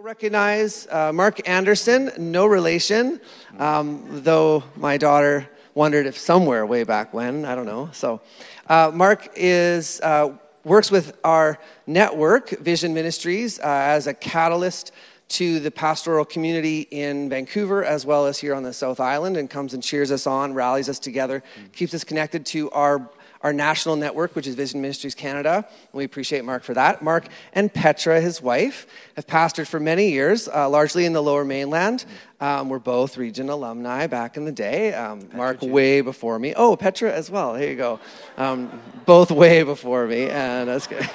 recognize Mark Anderson, no relation, though my daughter wondered if somewhere way back when, I don't know. So Mark works with our network, Vision Ministries, as a catalyst to the pastoral community in Vancouver as well as here on the South Island, and comes and cheers us on, rallies us together, keeps us connected to our national network, which is Vision Ministries Canada. We appreciate Mark for that. Mark and Petra, his wife, have pastored for many years, largely in the Lower Mainland. We're both Region alumni back in the day. Mark way before me. Oh, Petra as well. Here you go. Both way before me, and that's good.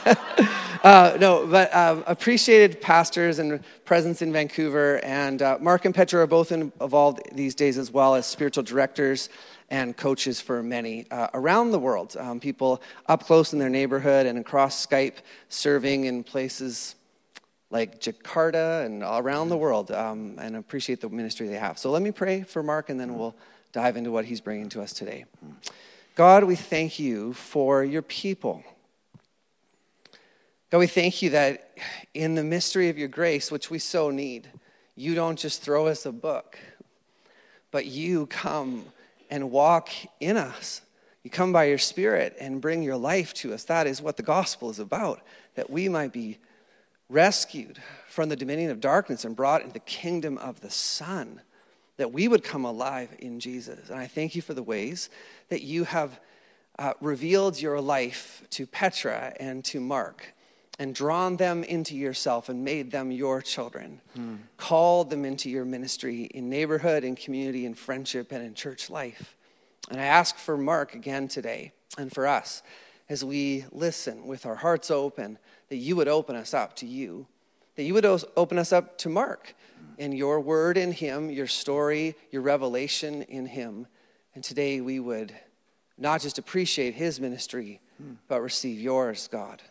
Appreciated pastors and presence in Vancouver. And Mark and Petra are both involved these days as well as spiritual directors and coaches for many around the world. People up close in their neighborhood and across Skype, serving in places like Jakarta and around the world, and appreciate the ministry they have. So let me pray for Mark, and then we'll dive into what he's bringing to us today. God, we thank you for your people. God, we thank you that in the mystery of your grace, which we so need, you don't just throw us a book, but you come and walk in us. You come by your Spirit and bring your life to us. That is what the gospel is about, that we might be rescued from the dominion of darkness and brought into the kingdom of the Son, that we would come alive in Jesus. And I thank you for the ways that you have revealed your life to Petra and to Mark, and drawn them into yourself and made them your children, called them into your ministry in neighborhood, in community, in friendship, and in church life. And I ask for Mark again today, and for us, as we listen with our hearts open, that you would open us up to you, that you would open us up to Mark and your word in him, your story, your revelation in him. And today we would not just appreciate his ministry, but receive yours, God.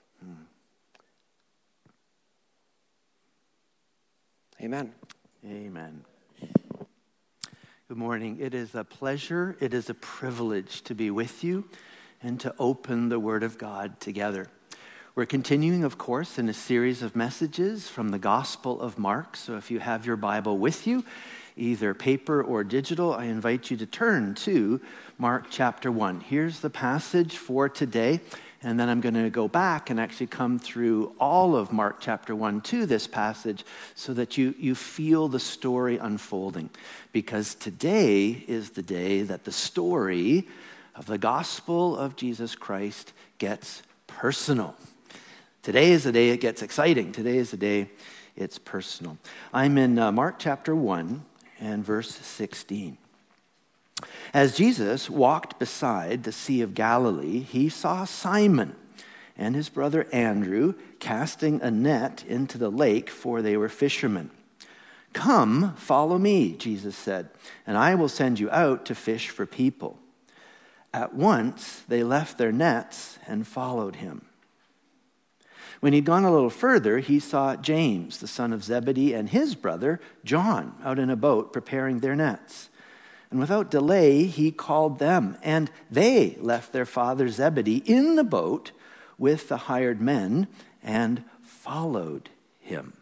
Amen. Amen. Good morning. It is a pleasure, it is a privilege to be with you and to open the Word of God together. We're continuing, of course, in a series of messages from the Gospel of Mark. So if you have your Bible with you, either paper or digital, I invite you to turn to Mark chapter 1. Here's the passage for today. And then I'm going to go back and actually come through all of Mark chapter 1 to this passage so that you feel the story unfolding. Because today is the day that the story of the gospel of Jesus Christ gets personal. Today is the day it gets exciting. Today is the day it's personal. I'm in Mark chapter 1 and verse 16. As Jesus walked beside the Sea of Galilee, he saw Simon and his brother Andrew casting a net into the lake, for they were fishermen. "Come, follow me," Jesus said, "and I will send you out to fish for people." At once they left their nets and followed him. When he'd gone a little further, he saw James, the son of Zebedee, and his brother John out in a boat preparing their nets. And without delay, he called them, and they left their father Zebedee in the boat with the hired men and followed him.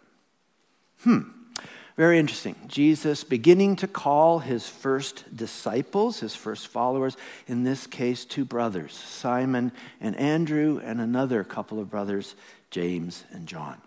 Very interesting. Jesus beginning to call his first disciples, his first followers, in this case, two brothers, Simon and Andrew, and another couple of brothers, James and John.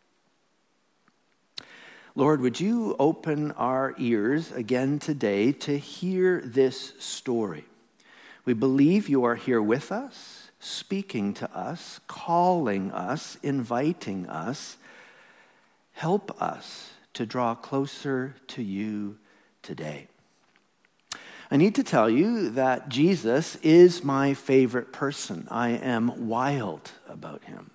Lord, would you open our ears again today to hear this story? We believe you are here with us, speaking to us, calling us, inviting us. Help us to draw closer to you today. I need to tell you that Jesus is my favorite person. I am wild about him.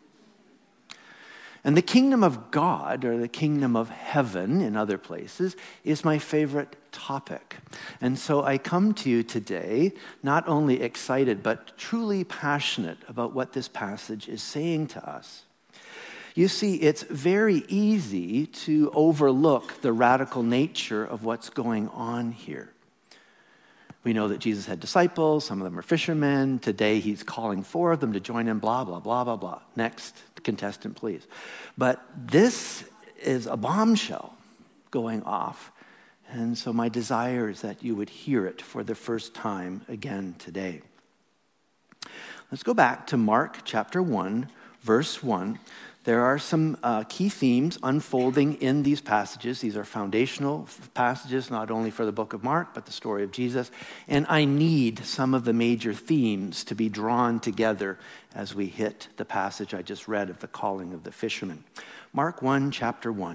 And the kingdom of God, or the kingdom of heaven in other places, is my favorite topic. And so I come to you today not only excited, but truly passionate about what this passage is saying to us. You see, it's very easy to overlook the radical nature of what's going on here. We know that Jesus had disciples, some of them are fishermen. Today he's calling 4 of them to join him, blah, blah, blah, blah, blah. Next contestant, please. But this is a bombshell going off. And so my desire is that you would hear it for the first time again today. Let's go back to Mark chapter 1, verse 1. There are some key themes unfolding in these passages. These are foundational passages, not only for the book of Mark, but the story of Jesus. And I need some of the major themes to be drawn together as we hit the passage I just read of the calling of the fishermen. Mark 1, chapter 1.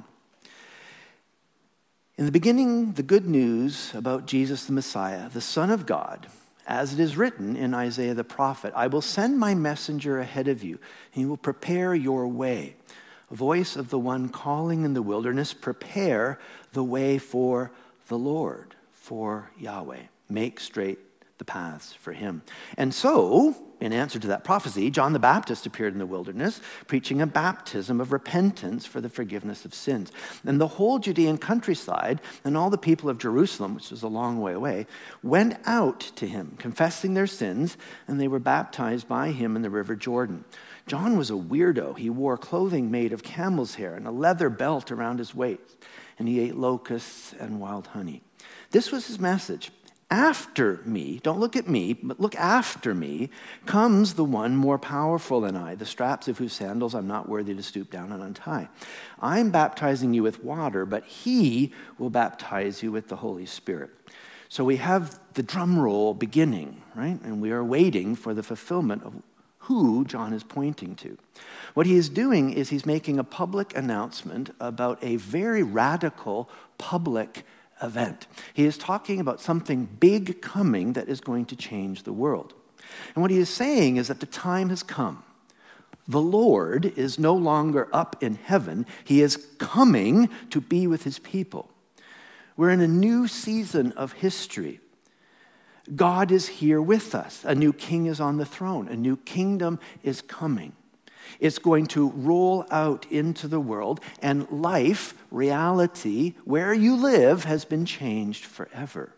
In the beginning, the good news about Jesus the Messiah, the Son of God, as it is written in Isaiah the prophet, I will send my messenger ahead of you, and he will prepare your way. A voice of the one calling in the wilderness, prepare the way for the Lord, for Yahweh. Make straight the paths for him. And so, in answer to that prophecy, John the Baptist appeared in the wilderness, preaching a baptism of repentance for the forgiveness of sins. And the whole Judean countryside and all the people of Jerusalem, which was a long way away, went out to him, confessing their sins, and they were baptized by him in the river Jordan. John was a weirdo. He wore clothing made of camel's hair and a leather belt around his waist, and he ate locusts and wild honey. This was his message. After me, don't look at me, but look after me, comes the one more powerful than I, the straps of whose sandals I'm not worthy to stoop down and untie. I'm baptizing you with water, but he will baptize you with the Holy Spirit. So we have the drum roll beginning, right? And we are waiting for the fulfillment of who John is pointing to. What he is doing is he's making a public announcement about a very radical public event. He is talking about something big coming that is going to change the world. And what he is saying is that the time has come. The Lord is no longer up in heaven. He is coming to be with his people. We're in a new season of history. God is here with us. A new king is on the throne. A new kingdom is coming. It's going to roll out into the world, and life, reality, where you live has been changed forever.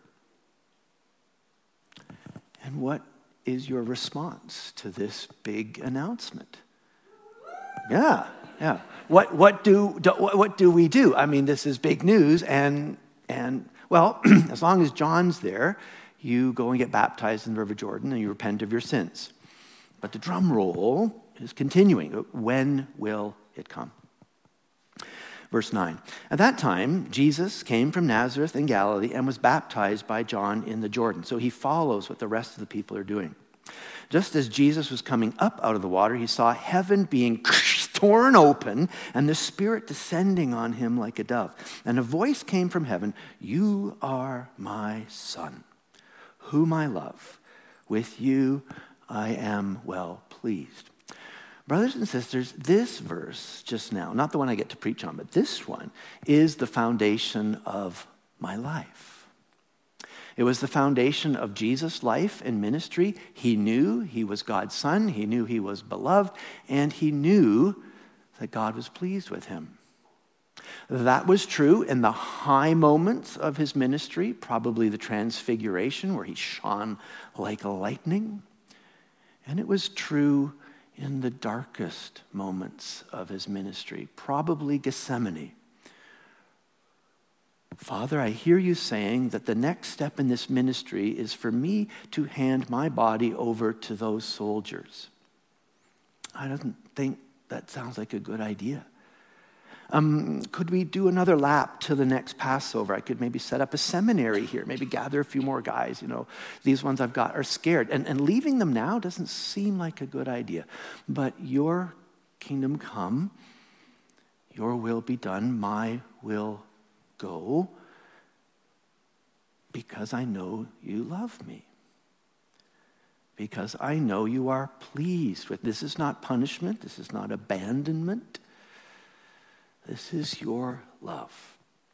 And what is your response to this big announcement? Yeah. What do we do? I mean, this is big news, and well, as long as John's there, you go and get baptized in the River Jordan and you repent of your sins. But the drum roll is continuing. When will it come? Verse 9. At that time, Jesus came from Nazareth in Galilee and was baptized by John in the Jordan. So he follows what the rest of the people are doing. Just as Jesus was coming up out of the water, he saw heaven being torn open and the Spirit descending on him like a dove. And a voice came from heaven, "You are my Son, whom I love. With you I am well pleased." Brothers and sisters, this verse just now, not the one I get to preach on, but this one is the foundation of my life. It was the foundation of Jesus' life and ministry. He knew he was God's Son. He knew he was beloved. And he knew that God was pleased with him. That was true in the high moments of his ministry, probably the transfiguration where he shone like lightning. And it was true in the darkest moments of his ministry, probably Gethsemane. Father, I hear you saying that the next step in this ministry is for me to hand my body over to those soldiers. I don't think that sounds like a good idea. Could we do another lap to the next Passover? I could maybe set up a seminary here, maybe gather a few more guys. These ones I've got are scared. And leaving them now doesn't seem like a good idea. But your kingdom come, your will be done, my will go, because I know you love me. Because I know you are pleased with. This is not punishment. This is not abandonment. This is your love.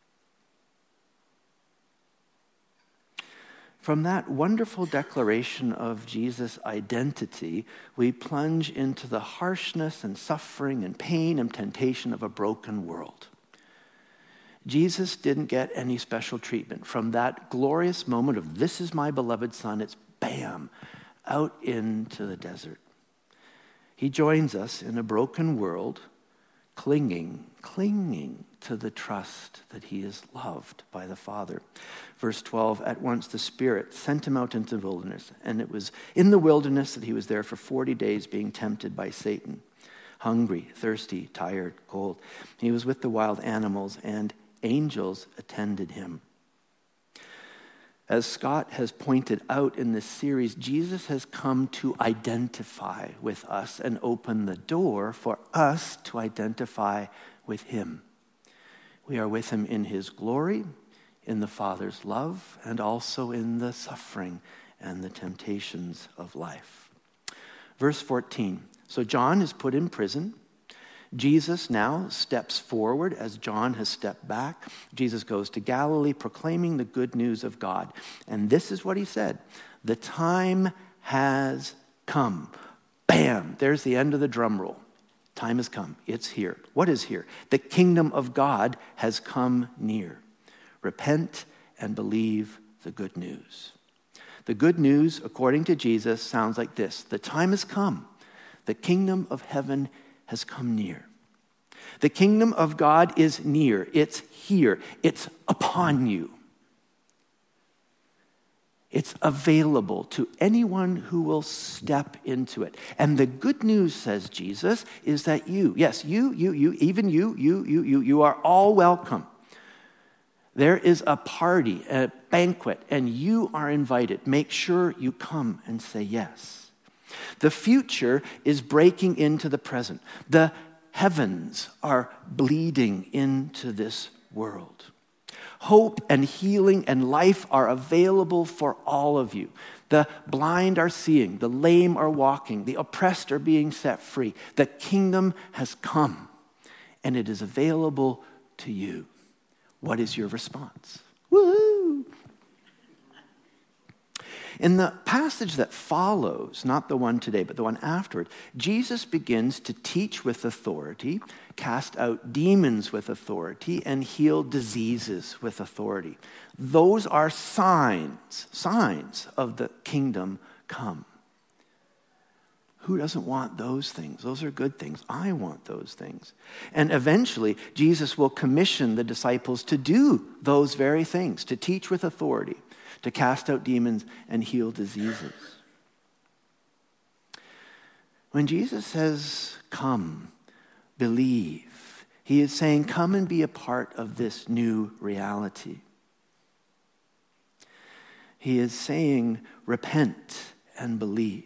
From that wonderful declaration of Jesus' identity, we plunge into the harshness and suffering and pain and temptation of a broken world. Jesus didn't get any special treatment. From that glorious moment of "this is my beloved Son," it's bam, out into the desert. He joins us in a broken world, clinging clinging to the trust that he is loved by the Father. Verse 12, at once the Spirit sent him out into the wilderness, and it was in the wilderness that he was there for 40 days being tempted by Satan. Hungry, thirsty, tired, cold. He was with the wild animals, and angels attended him. As Scott has pointed out in this series, Jesus has come to identify with us and open the door for us to identify with him. We are with him in his glory, in the Father's love, and also in the suffering and the temptations of life. Verse 14, so John is put in prison. Jesus now steps forward as John has stepped back. Jesus goes to Galilee proclaiming the good news of God. And this is what he said, the time has come. Bam, there's the end of the drum roll. Time has come. It's here. What is here? The kingdom of God has come near. Repent and believe the good news. The good news, according to Jesus, sounds like this. The time has come. The kingdom of heaven has come near. The kingdom of God is near. It's here. It's upon you. It's available to anyone who will step into it. And the good news, says Jesus, is that you are all welcome. There is a party, a banquet, and you are invited. Make sure you come and say yes. The future is breaking into the present. The heavens are bleeding into this world. Hope and healing and life are available for all of you. The blind are seeing, the lame are walking, the oppressed are being set free. The kingdom has come, and it is available to you. What is your response? Woo! In the passage that follows, not the one today, but the one afterward, Jesus begins to teach with authority, cast out demons with authority, and heal diseases with authority. Those are signs of the kingdom come. Who doesn't want those things? Those are good things. I want those things. And eventually, Jesus will commission the disciples to do those very things, to teach with authority, to cast out demons and heal diseases. When Jesus says, come, believe, he is saying, come and be a part of this new reality. He is saying, repent and believe.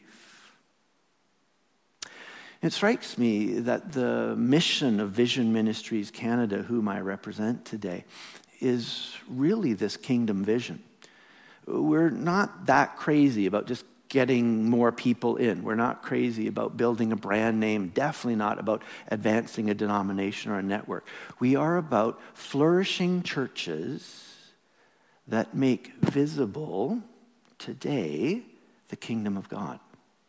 It strikes me that the mission of Vision Ministries Canada, whom I represent today, is really this kingdom vision. We're not that crazy about just getting more people in. We're not crazy about building a brand name, definitely not about advancing a denomination or a network. We are about flourishing churches that make visible today the kingdom of God.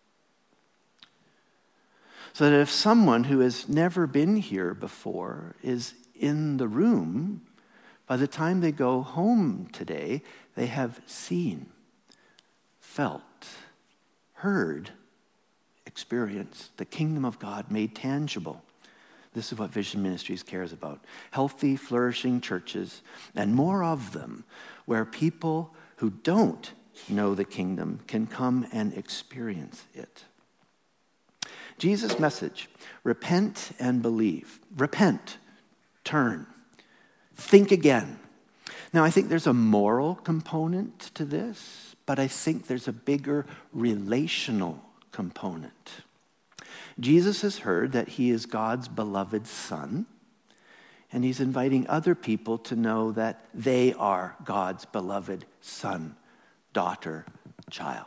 So that if someone who has never been here before is in the room, by the time they go home today, they have seen, felt, heard, experienced the kingdom of God made tangible. This is what Vision Ministries cares about. Healthy, flourishing churches, and more of them, where people who don't know the kingdom can come and experience it. Jesus' message, repent and believe. Repent, turn, think again. Now, I think there's a moral component to this, but I think there's a bigger relational component. Jesus has heard that he is God's beloved son, and he's inviting other people to know that they are God's beloved son, daughter, child.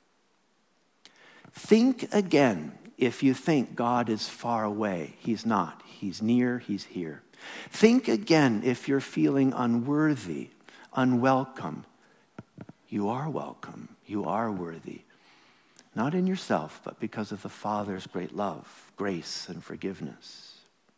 Think again if you think God is far away. He's not. He's near, he's here. Think again if you're feeling unworthy, unwelcome. You are welcome. You are worthy. Not in yourself, but because of the Father's great love, grace, and forgiveness.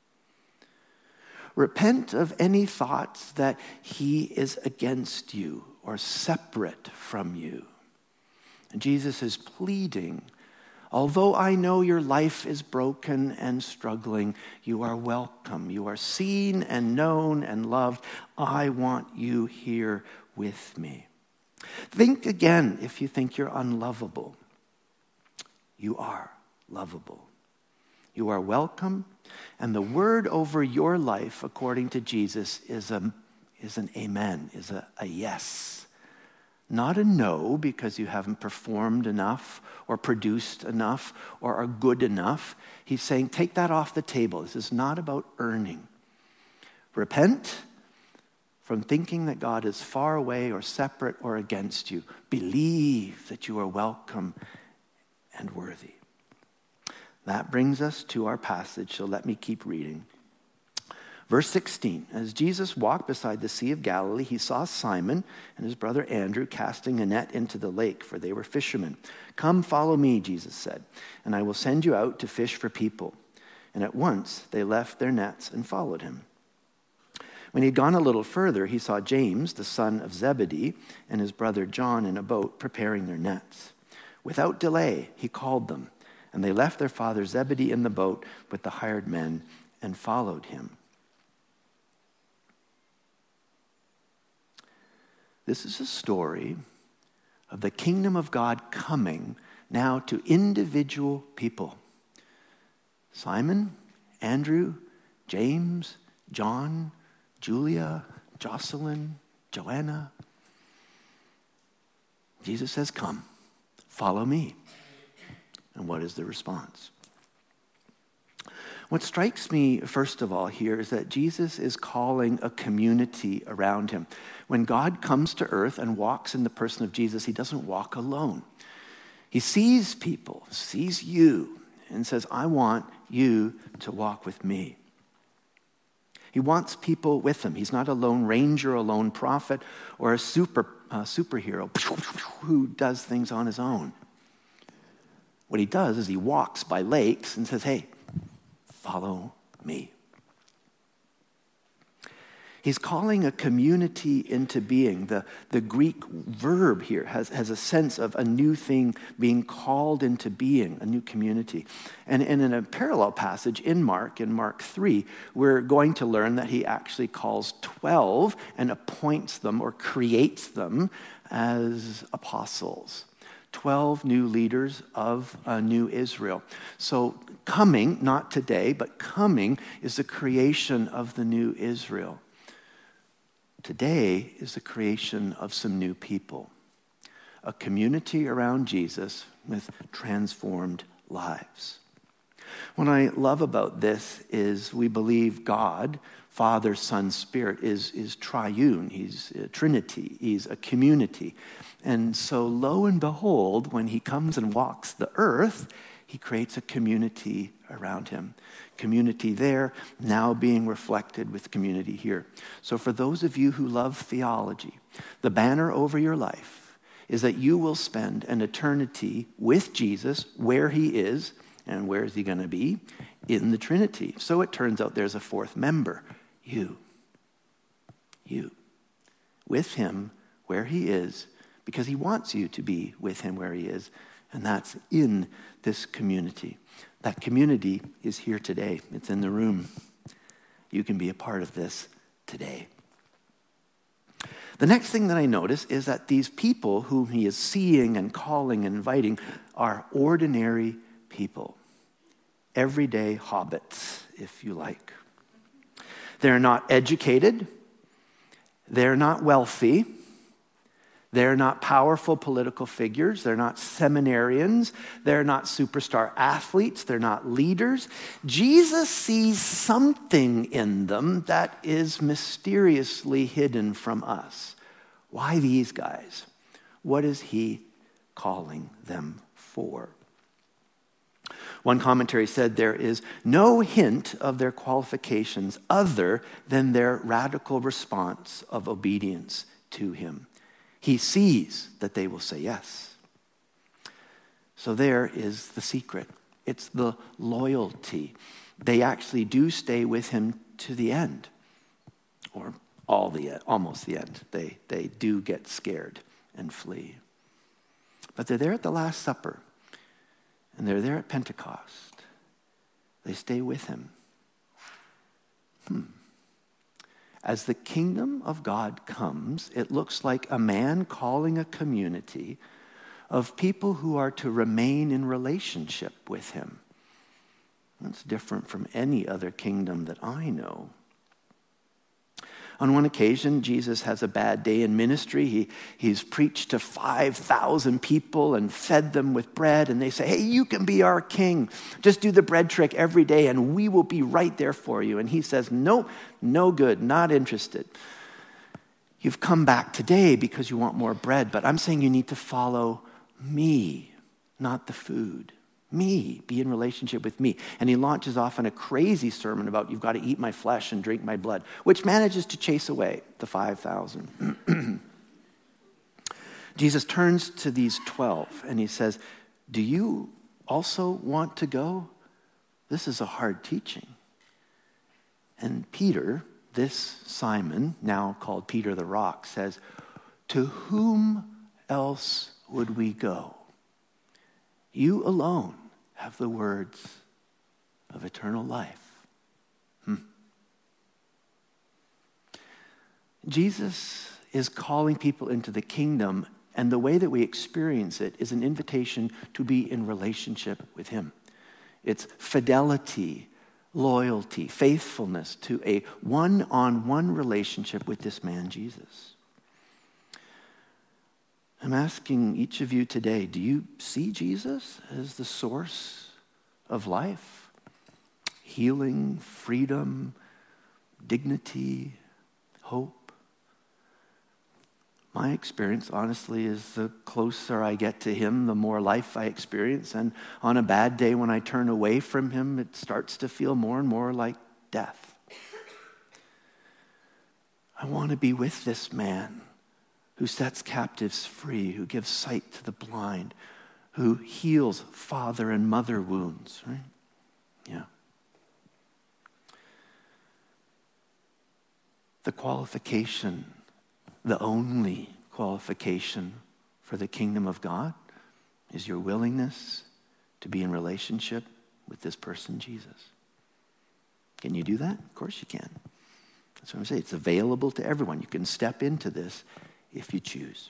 Repent of any thoughts that he is against you or separate from you. And Jesus is pleading Although I know your life is broken and struggling, you are welcome. You are seen and known and loved. I want you here with me. Think again if you think you're unlovable. You are lovable. You are welcome. And the word over your life, according to Jesus, is an amen, is a yes. Not a no because you haven't performed enough or produced enough or are good enough. He's saying, take that off the table. This is not about earning. Repent from thinking that God is far away or separate or against you. Believe that you are welcome and worthy. That brings us to our passage, so let me keep reading. Verse 16, as Jesus walked beside the Sea of Galilee, he saw Simon and his brother Andrew casting a net into the lake, for they were fishermen. Come, follow me, Jesus said, and I will send you out to fish for people. And at once they left their nets and followed him. When he had gone a little further, he saw James, the son of Zebedee, and his brother John in a boat preparing their nets. Without delay, he called them, and they left their father Zebedee in the boat with the hired men and followed him. This is a story of the kingdom of God coming now to individual people. Simon, Andrew, James, John, Julia, Jocelyn, Joanna. Jesus says, come, follow me. And what is the response? What strikes me, first of all, here is that Jesus is calling a community around him. When God comes to earth and walks in the person of Jesus, he doesn't walk alone. He sees people, sees you, and says, I want you to walk with me. He wants people with him. He's not a lone ranger, a lone prophet, or a superhero who does things on his own. What he does is he walks by lakes and says, hey, follow me. He's calling a community into being. The Greek verb here has a sense of a new thing being called into being, a new community. And in a parallel passage in Mark 3, we're going to learn that he actually calls 12 and appoints them or creates them as apostles. 12 new leaders of a new Israel. So coming, not today, but coming is the creation of the new Israel. Today is the creation of some new people. A community around Jesus with transformed lives. What I love about this is we believe God, Father, Son, Spirit is triune. He's a Trinity. He's a community. And so lo and behold, when he comes and walks the earth, he creates a community around him. Community there, now being reflected with community here. So for those of you who love theology, the banner over your life is that you will spend an eternity with Jesus where he is. And where is he going to be? In the Trinity. So it turns out there's a fourth member. You. With him where he is, because he wants you to be with him where he is. And that's in this community. That community is here today. It's in the room. You can be a part of this today. The next thing that I notice is that these people whom he is seeing and calling and inviting are ordinary people. Everyday hobbits, if you like. They're not educated. They're not wealthy. They're not powerful political figures. They're not seminarians. They're not superstar athletes. They're not leaders. Jesus sees something in them that is mysteriously hidden from us. Why these guys? What is he calling them for? One commentary said there is no hint of their qualifications other than their radical response of obedience to him. He sees that they will say yes. So there is the secret. It's the loyalty. They actually do stay with him to the end, or almost the end. They do get scared and flee. But they're there at the Last Supper. and they're there at Pentecost. They stay with him. As the kingdom of God comes, it looks like a man calling a community of people who are to remain in relationship with him. That's different from any other kingdom that I know. On one occasion, Jesus has a bad day in ministry. He's preached to 5,000 people and fed them with bread. And they say, hey, you can be our king. Just do the bread trick every day and we will be right there for you. And he says, nope, no good, not interested. You've come back today because you want more bread, but I'm saying you need to follow me, not the food. Me, be in relationship with me. And he launches off on a crazy sermon about you've got to eat my flesh and drink my blood, which manages to chase away the 5,000. Jesus turns to these 12 and he says, do you also want to go? This is a hard teaching. And Peter, this Simon, now called Peter the Rock, says, to whom else would we go? You alone have the words of eternal life. Jesus is calling people into the kingdom, and the way that we experience it is an invitation to be in relationship with him. It's fidelity, loyalty, faithfulness to a one-on-one relationship with this man, Jesus. I'm asking each of you today, do you see Jesus as the source of life? Healing, freedom, dignity, hope? My experience, honestly, is the closer I get to him, the more life I experience. And on a bad day when I turn away from him, it starts to feel more and more like death. I want to be with this man who sets captives free, who gives sight to the blind, who heals father and mother wounds, right? Yeah. The qualification, the only qualification for the kingdom of God is your willingness to be in relationship with this person, Jesus. Can you do that? Of course you can. That's what I'm saying. It's available to everyone. You can step into this if you choose.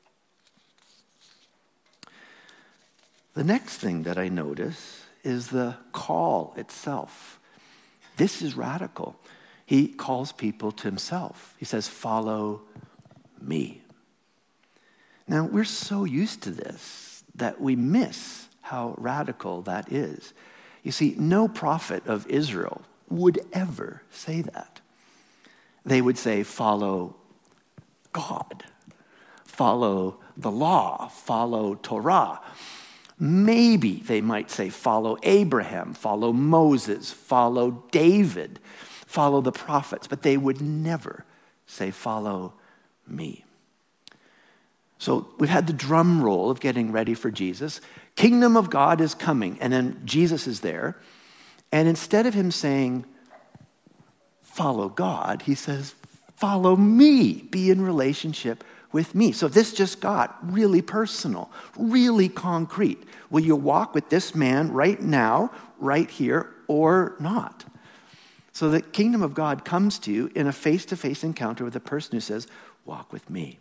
The next thing that I notice is the call itself. This is radical. He calls people to himself. He says, follow me. Now, we're so used to this that we miss how radical that is. You see, no prophet of Israel would ever say that. They would say, follow God. Follow the law, follow Torah. Maybe they might say follow Abraham, follow Moses, follow David, follow the prophets, but they would never say follow me. So we've had the drum roll of getting ready for Jesus. Kingdom of God is coming, and then Jesus is there. And instead of him saying follow God, he says follow me, be in relationship with me. So this just got really personal, really concrete. Will you walk with this man right now, right here, or not? So the kingdom of God comes to you in a face-to-face encounter with a person who says, walk with me.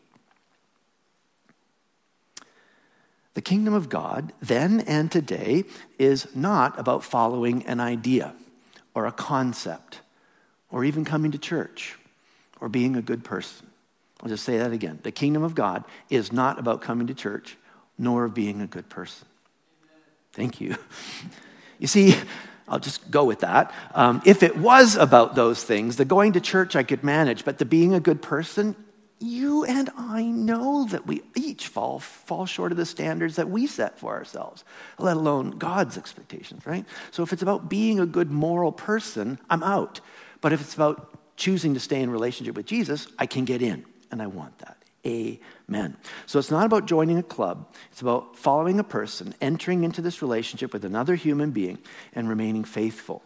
The kingdom of God, then and today, is not about following an idea or a concept or even coming to church or being a good person. I'll just say that again. The kingdom of God is not about coming to church, nor of being a good person. Thank you. You see, I'll just go with that. If it was about those things, the going to church I could manage, but the being a good person, you and I know that we each fall short of the standards that we set for ourselves, let alone God's expectations, right? So if it's about being a good moral person, I'm out. But if it's about choosing to stay in relationship with Jesus, I can get in. And I want that. Amen. So it's not about joining a club. It's about following a person, entering into this relationship with another human being, and remaining faithful.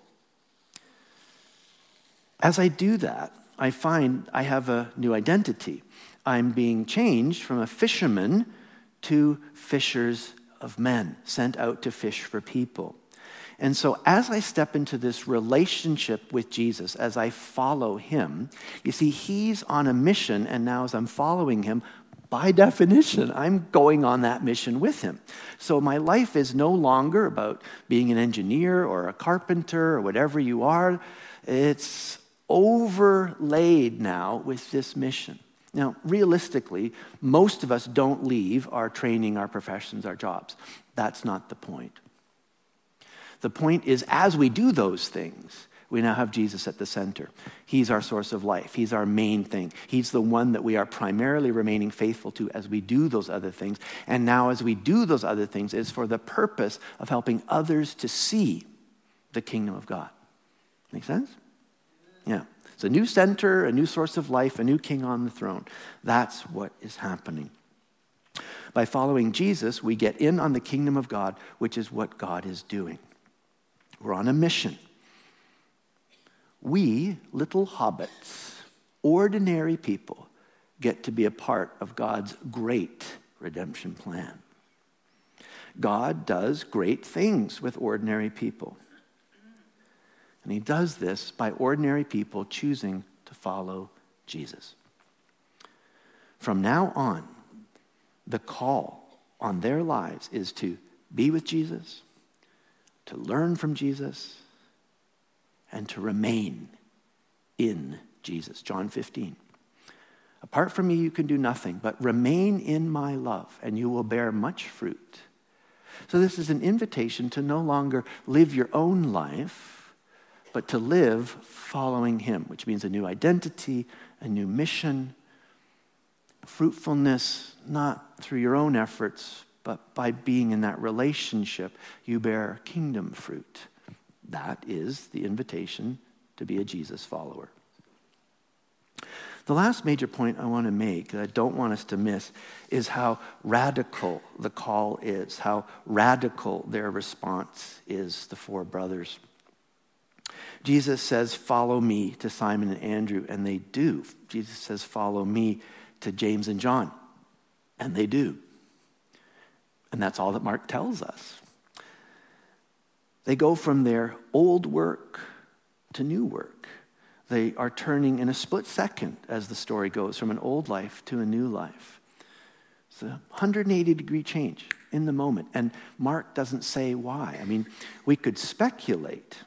As I do that, I find I have a new identity. I'm being changed from a fisherman to fishers of men, sent out to fish for people. And so as I step into this relationship with Jesus, as I follow him, you see, he's on a mission, and now as I'm following him, by definition, I'm going on that mission with him. So my life is no longer about being an engineer or a carpenter or whatever you are. It's overlaid now with this mission. Now, realistically, most of us don't leave our training, our professions, our jobs. That's not the point. The point is, as we do those things, we now have Jesus at the center. He's our source of life. He's our main thing. He's the one that we are primarily remaining faithful to as we do those other things. And now as we do those other things, it's for the purpose of helping others to see the kingdom of God. Make sense? Yeah. It's a new center, a new source of life, a new king on the throne. That's what is happening. By following Jesus, we get in on the kingdom of God, which is what God is doing. We're on a mission. We, little hobbits, ordinary people, get to be a part of God's great redemption plan. God does great things with ordinary people. And he does this by ordinary people choosing to follow Jesus. From now on, the call on their lives is to be with Jesus, to learn from Jesus, and to remain in Jesus. John 15. Apart from me, you can do nothing, but remain in my love, and you will bear much fruit. So this is an invitation to no longer live your own life, but to live following him, which means a new identity, a new mission, fruitfulness, not through your own efforts, but by being in that relationship, you bear kingdom fruit. That is the invitation to be a Jesus follower. The last major point I want to make that I don't want us to miss is how radical the call is, how radical their response is, the four brothers. Jesus says, "Follow me," to Simon and Andrew, and they do. Jesus says, "Follow me," to James and John, and they do. And that's all that Mark tells us. They go from their old work to new work. They are turning in a split second, as the story goes, from an old life to a new life. It's a 180-degree change in the moment. And Mark doesn't say why. I mean, we could speculate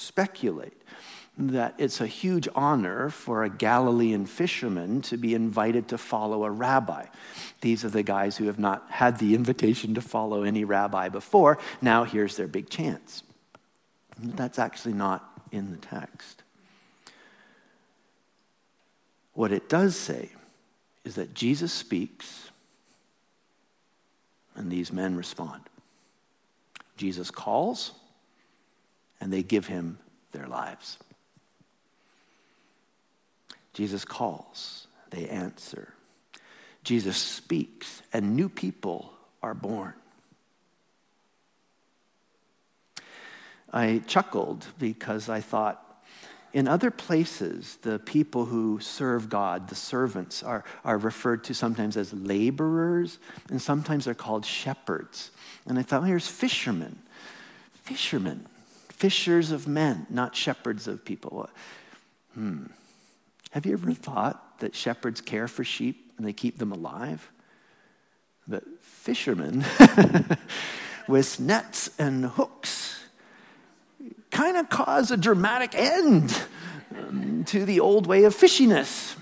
that it's a huge honor for a Galilean fisherman to be invited to follow a rabbi. These are the guys who have not had the invitation to follow any rabbi before. Now here's their big chance. That's actually not in the text. What it does say is that Jesus speaks and these men respond. Jesus calls and they give him their lives. Jesus calls, they answer. Jesus speaks, and new people are born. I chuckled because I thought, in other places, the people who serve God, the servants, are referred to sometimes as laborers, and sometimes they're called shepherds. And I thought, well, here's fishermen. Fishers of men, not shepherds of people. Have you ever thought that shepherds care for sheep and they keep them alive? But fishermen with nets and hooks kind of cause a dramatic end to the old way of fishiness.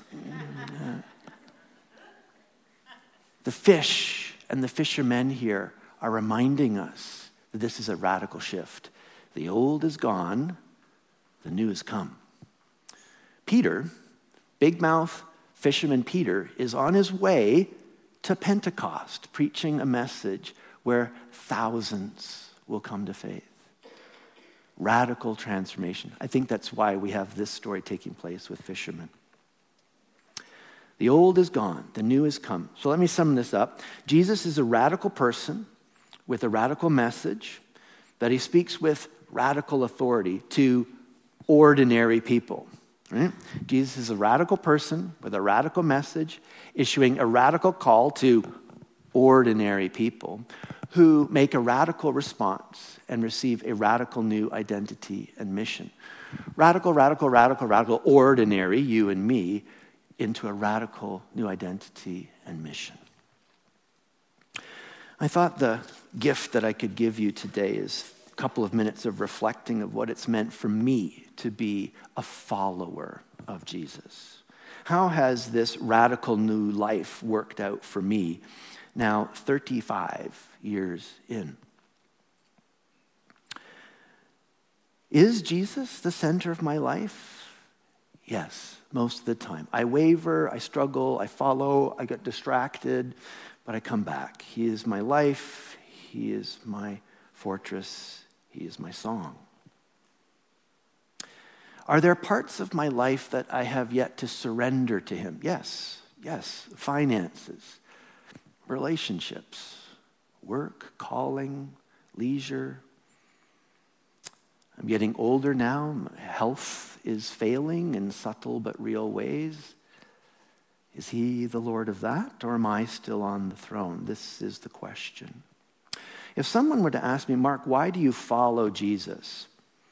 The fish and the fishermen here are reminding us that this is a radical shift. The old is gone, the new has come. Peter, big mouth fisherman Peter, is on his way to Pentecost, preaching a message where thousands will come to faith. Radical transformation. I think that's why we have this story taking place with fishermen. The old is gone, the new has come. So let me sum this up. Jesus is a radical person with a radical message that he speaks with radical authority to ordinary people. Right? Jesus is a radical person with a radical message, issuing a radical call to ordinary people who make a radical response and receive a radical new identity and mission. Radical, radical, radical, radical, ordinary, you and me, into a radical new identity and mission. I thought the gift that I could give you today is a couple of minutes of reflecting of what it's meant for me to be a follower of Jesus. How has this radical new life worked out for me now 35 years in? Is Jesus the center of my life? Yes, most of the time. I waver, I struggle, I follow, I get distracted, but I come back. He is my life. He is my fortress. He is my song. Are there parts of my life that I have yet to surrender to him? Yes. Finances, relationships, work, calling, leisure. I'm getting older now. My health is failing in subtle but real ways. Is he the Lord of that, or am I still on the throne? This is the question. If someone were to ask me, Mark, why do you follow Jesus?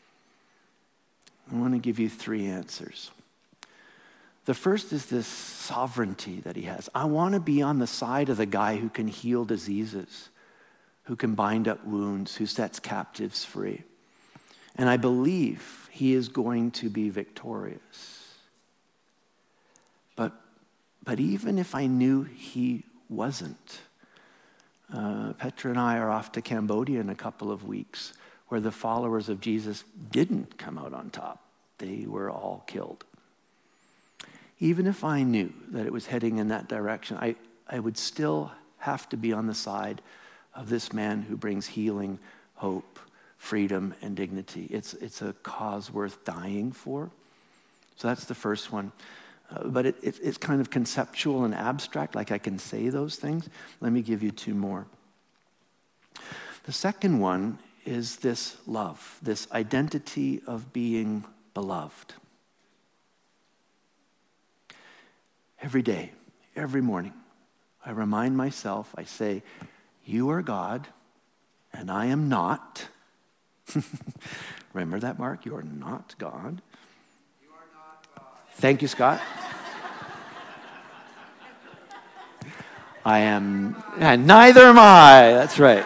I want to give you 3 answers. The first is this sovereignty that he has. I want to be on the side of the guy who can heal diseases, who can bind up wounds, who sets captives free. And I believe he is going to be victorious. But even if I knew he wasn't, Petra and I are off to Cambodia in a couple of weeks, where the followers of Jesus didn't come out on top. They were all killed. Even if I knew that it was heading in that direction, I would still have to be on the side of this man who brings healing, hope, freedom, and dignity. It's a cause worth dying for. So that's the first one. But it's kind of conceptual and abstract, like I can say those things. Let me give you 2 more. The second one is this love, this identity of being beloved. Every day, every morning, I remind myself, I say, you are God, and I am not. Remember that, Mark? You are not God. You are not God. Thank you, Scott. I am, and neither am I. That's right.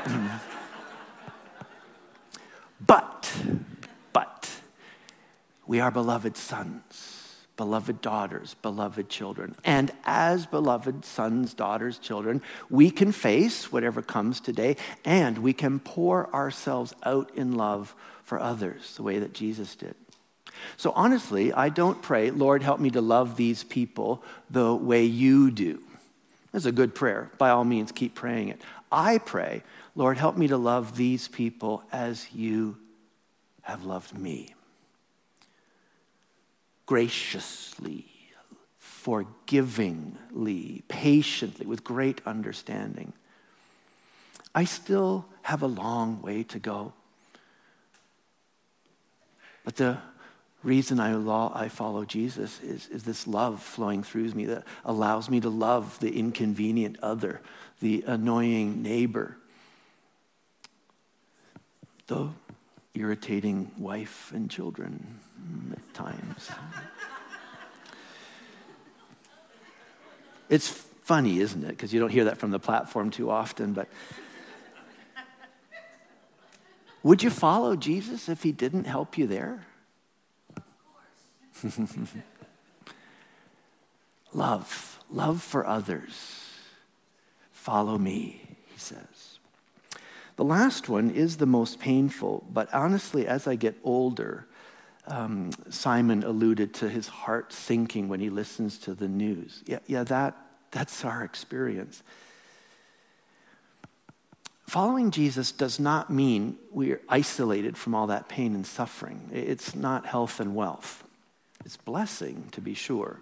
But, we are beloved sons, beloved daughters, beloved children. And as beloved sons, daughters, children, we can face whatever comes today, and we can pour ourselves out in love for others, the way that Jesus did. So honestly, I don't pray, Lord, help me to love these people the way you do. That's a good prayer. By all means, keep praying it. I pray, Lord, help me to love these people as you have loved me. Graciously, forgivingly, patiently, with great understanding. I still have a long way to go. But the reason I follow Jesus is this love flowing through me that allows me to love the inconvenient other, the annoying neighbor, the irritating wife and children at times. It's funny, isn't it? Because you don't hear that from the platform too often, but would you follow Jesus if he didn't help you there? Love for others. Follow me, he says. The last one is the most painful, but honestly, as I get older, Simon alluded to his heart sinking when he listens to the news. Yeah, that's our experience. Following Jesus does not mean we're isolated from all that pain and suffering. It's not health and wealth. It's blessing, to be sure.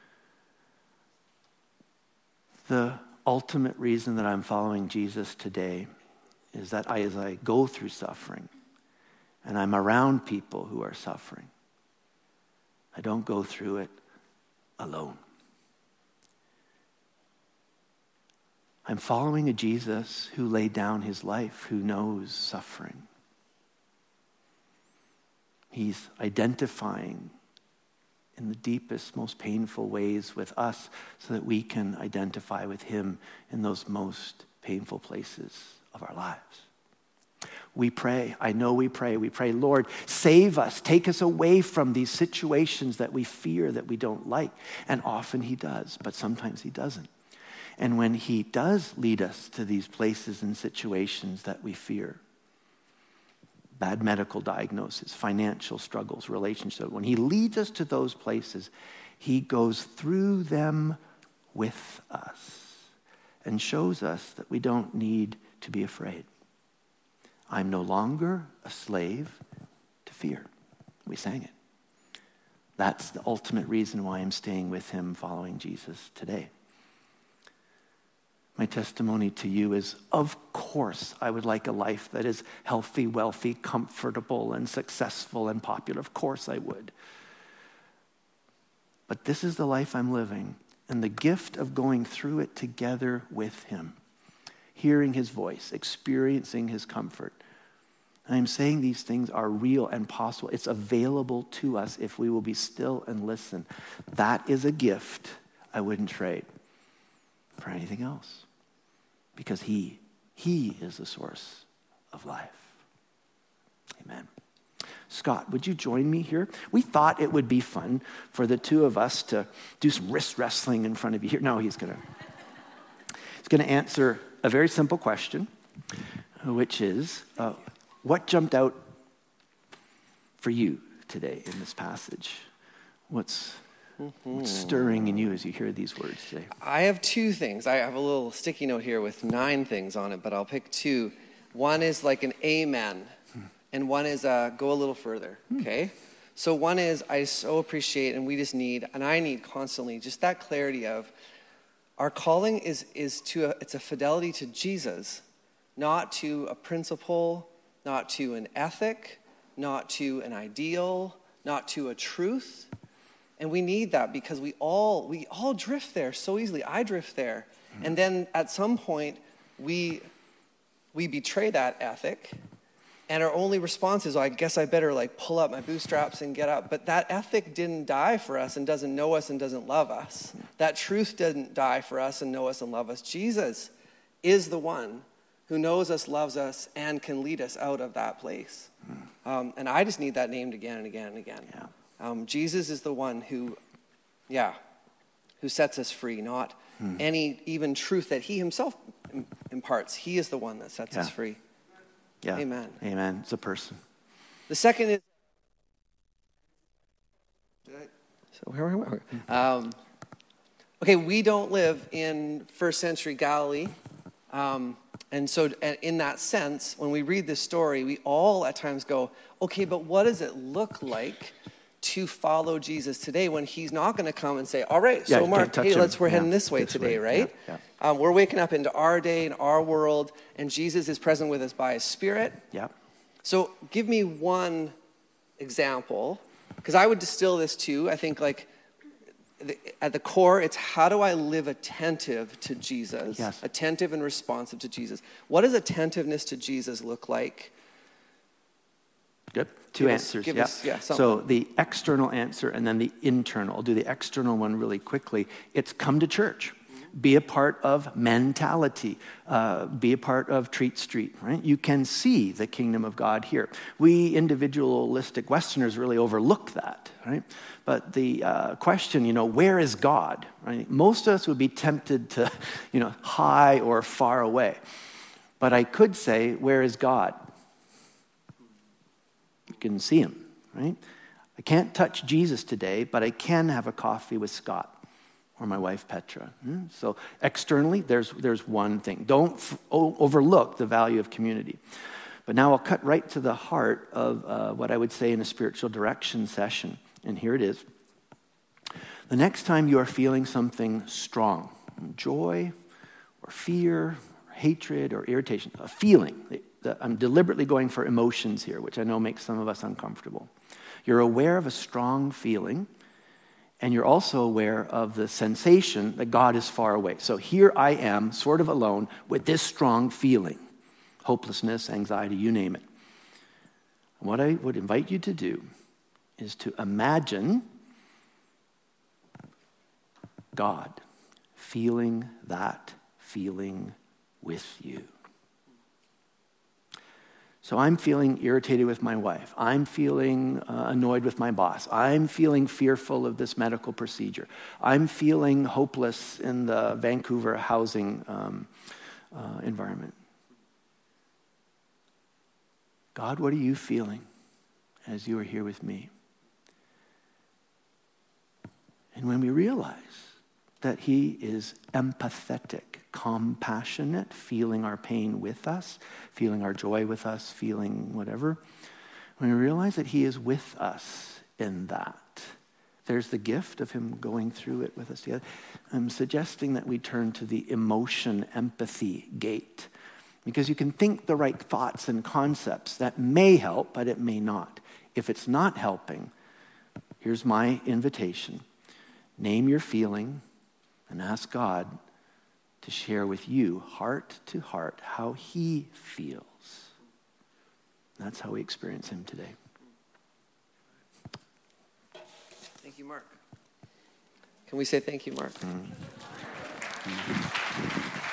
The ultimate reason that I'm following Jesus today is that as I go through suffering and I'm around people who are suffering, I don't go through it alone. I'm following a Jesus who laid down his life, who knows suffering. He's identifying in the deepest, most painful ways with us so that we can identify with him in those most painful places of our lives. We pray, I know we pray, Lord, save us, take us away from these situations that we fear, that we don't like. And often he does, but sometimes he doesn't. And when he does lead us to these places and situations that we fear, bad medical diagnosis, financial struggles, relationships, when he leads us to those places, he goes through them with us and shows us that we don't need to be afraid. I'm no longer a slave to fear. We sang it. That's the ultimate reason why I'm staying with him, following Jesus today. My testimony to you is, of course, I would like a life that is healthy, wealthy, comfortable, and successful and popular. Of course I would. But this is the life I'm living, and the gift of going through it together with him, hearing his voice, experiencing his comfort. And I'm saying these things are real and possible. It's available to us if we will be still and listen. That is a gift I wouldn't trade for anything else. Because he is the source of life. Amen. Scott, would you join me here? We thought it would be fun for the two of us to do some wrist wrestling in front of you here. No, he's going to answer a very simple question, which is, what jumped out for you today in this passage? What's stirring in you as you hear these words today? I have two things. I have a little sticky note here with 9 things on it, but I'll pick 2. One is like an amen, and one is go a little further, okay? So one is I so appreciate, and we just need, and I need constantly, just that clarity of our calling is it's a fidelity to Jesus, not to a principle, not to an ethic, not to an ideal, not to a truth. And we need that because we all drift there so easily. I drift there. And then at some point, we betray that ethic. And our only response is, I guess I better pull up my bootstraps and get up. But that ethic didn't die for us and doesn't know us and doesn't love us. That truth didn't die for us and know us and love us. Jesus is the one who knows us, loves us, and can lead us out of that place. And I just need that named again and again and again. Yeah. Jesus is the one who sets us free, not any even truth that he himself imparts. He is the one that sets us free. Yeah. Amen. Amen. It's a person. The second is, so where are we? Okay, we don't live in first century Galilee. And so in that sense, when we read this story, we all at times go, okay, but what does it look like to follow Jesus today when he's not going to come and say, all right, so Mark, hey, we're heading this way today, right? Yeah. We're waking up into our day, in our world, and Jesus is present with us by his Spirit. Yeah. So give me one example, because I would distill this too. I think at the core, it's how do I live attentive to Jesus? Yes. Attentive and responsive to Jesus. What does attentiveness to Jesus look like? Good. Two answers. So the external answer and then the internal. I'll do the external one really quickly. It's come to church. Be a part of mentality. Be a part of Treat Street, right? You can see the kingdom of God here. We individualistic Westerners really overlook that, right? But the question, where is God, right? Most of us would be tempted to, high or far away. But I could say, where is God? You can see him, right? I can't touch Jesus today, but I can have a coffee with Scott or my wife Petra. So externally, there's one thing. Don't overlook the value of community. But now I'll cut right to the heart of what I would say in a spiritual direction session. And here it is. The next time you are feeling something strong, joy or fear, or hatred or irritation, a feeling, I'm deliberately going for emotions here, which I know makes some of us uncomfortable. You're aware of a strong feeling, And you're also aware of the sensation that God is far away. So here I am, sort of alone, with this strong feeling. Hopelessness, anxiety, you name it. What I would invite you to do is to imagine God feeling that feeling with you. So I'm feeling irritated with my wife. I'm feeling annoyed with my boss. I'm feeling fearful of this medical procedure. I'm feeling hopeless in the Vancouver housing environment. God, what are you feeling as you are here with me? And when we realize that he is empathetic, compassionate, feeling our pain with us, feeling our joy with us, feeling whatever, when we realize that he is with us in that, there's the gift of him going through it with us together. I'm suggesting that we turn to the emotion empathy gate, because you can think the right thoughts and concepts that may help, but it may not. If it's not helping, here's my invitation. Name your feeling and ask God to share with you, heart to heart, how he feels. That's how we experience him today. Thank you, Mark. Can we say thank you, Mark? Mm-hmm.